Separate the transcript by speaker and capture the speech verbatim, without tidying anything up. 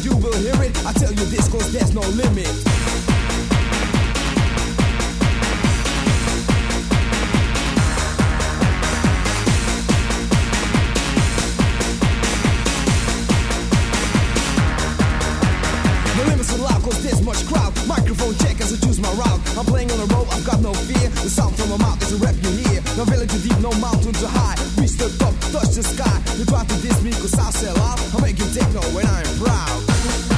Speaker 1: you will hear it. I tell you this cause there's no limit. The limits are loud cause there's much crowd. Microphone check as I choose my route. I'm playing on the road, I've got no fear. The sound from my mouth is a rap you hear. No village too deep, no mountain too high. Reach the top, touch the sky. You try to diss me cause I'll sell out. I'm making techno when I'm proud.